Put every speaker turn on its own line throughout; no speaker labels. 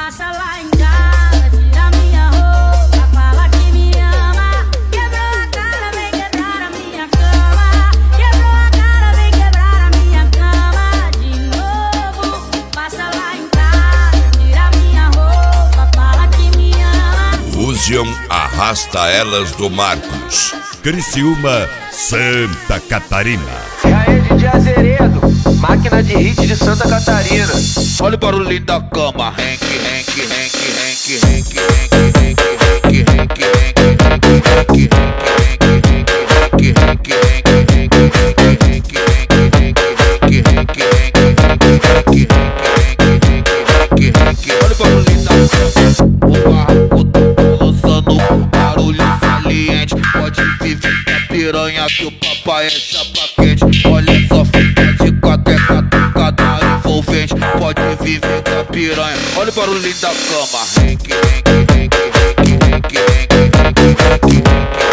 Passa lá em casa, tira minha roupa, fala que me ama. Quebrou a cara, vem quebrar a minha cama. Quebrou a cara, vem quebrar a minha cama. De novo, passa lá em casa, tira minha roupa, fala que me ama.
Fusion arrasta elas do Marcos. Criciúma, Santa Catarina.
E aí, DJ Azeredo, máquina de hit de Santa Catarina.
Olha o barulhinho da cama. Henk, Henk, Henk, Henk, Henk, Henk, Henk, Henk, Henk, olha o barulhinho da cama. O barco lançando um barulho saliente. Pode viver a piranha que o papai é chapa quente. Olha só, fica de cateca tocada envolvente. Pode viver com a piranha. Olha o barulhinho da cama. Henk, Henk, Henk, Henk, Henk, Henk,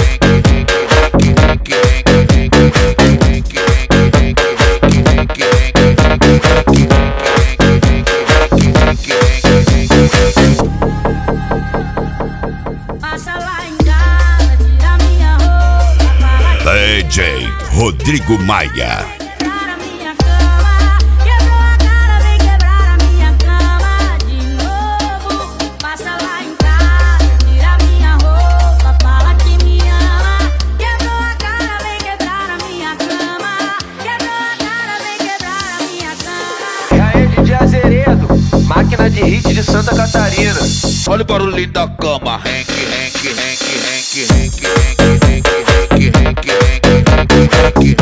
Passa lá em casa, tira minha roupa, fala que
DJ Rodrigo Maia.
quebrar a minha cama. Quebrou a cara, vem quebrar a minha cama. De novo, passa lá em casa, tira minha roupa, fala que me ama. Quebrou a cara, vem quebrar a minha cama. Quebrou a cara, vem quebrar a minha cama.
E aí, DJ Azeredo, máquina de hit de Santa Catarina.
olha o barulhinho da cama. Henk, Henk, Henk, Henk, Henk, Henk, Henk, Henk, Henk,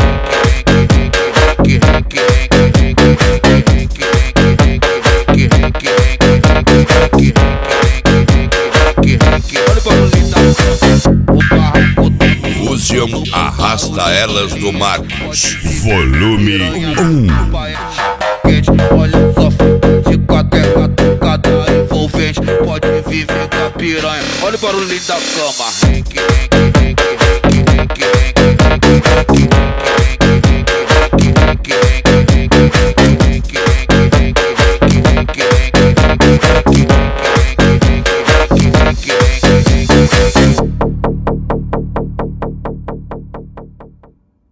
olha o barulhinho da cama. O barco
Fusion arrasta elas do Marcos. Volume 1.
olha só, fica de cateca tocada envolvente. Pode viver com a piranha. Olha o barulhinho da cama. Henk, Henk, Henk, Henk, Henk, Henk, Henk,